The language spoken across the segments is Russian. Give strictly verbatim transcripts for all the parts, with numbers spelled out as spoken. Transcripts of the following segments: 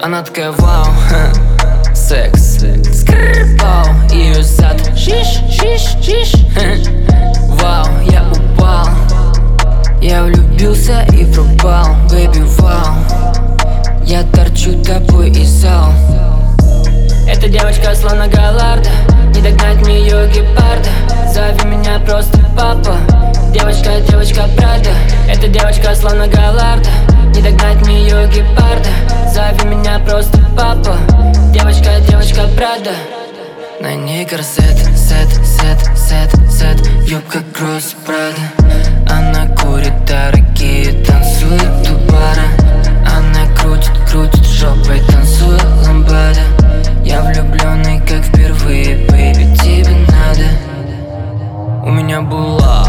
Она такая вау, ха, секс, скрипау, ее зад, шиш, шиш, шиш, ха. Вау, я упал, я влюбился и пропал, бэйби, вау. Я торчу тобой из зал. Эта девочка словно Галарда, не догнать мне ее гепарда. Зови меня просто папа, девочка, девочка Прада. Эта девочка словно Галарда, не догнать мне ее гепарда. Зови меня просто папа, девочка, девочка Прада. На ней корсет, сет, сет, сет, сет, юбка кросс Прада. Она курит дорогие, танцует у бара. Она крутит, крутит жопой, танцует ламбада. Я влюбленный, как впервые, бэйби, тебе надо. У меня была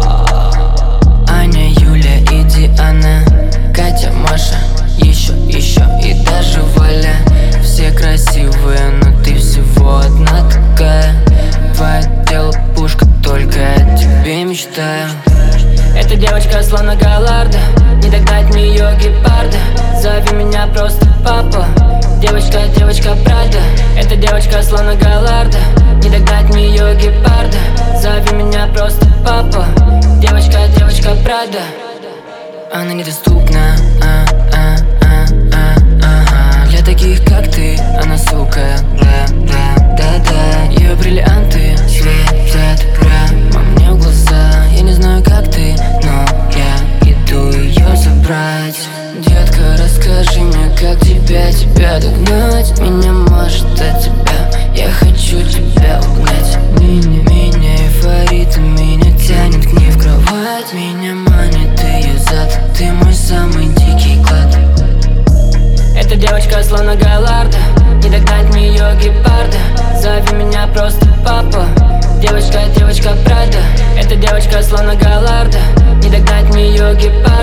Аня, Юля и Диана, Катя, Маша, еще, еще и даже Валя. Все красивые, но ты всего одна такая. Твое тело пушка, только о тебе мечтаю. Эта девочка словно Галарда, не догнать мне ее гепарда. Зови меня просто папа, девочка, девочка Прада. Эта девочка словно Галарда, не догнать мне ее гепарда. Зови меня просто папа, девочка, девочка Прада. Она недоступна, а, а, а, а, а, а. Для таких как ты, она сука, да, да, да, да. Ее бриллианты светят прямо мне в глаза. Я не знаю как ты, но я иду ее забрать. Детка, расскажи мне, как тебя, тебя догнать. Меня может от тебя, я хочу тебя угнать. Меня, меня эйфорит, меня тянет к ней в кровать. Меня манит ее зад, ты мой самый дикий клад. Эта девочка словно Галарда, не догнать мне ее гепарда. Зови меня просто папа, девочка, девочка Прада. Эта девочка словно Галарда, не догнать мне ее гепарда.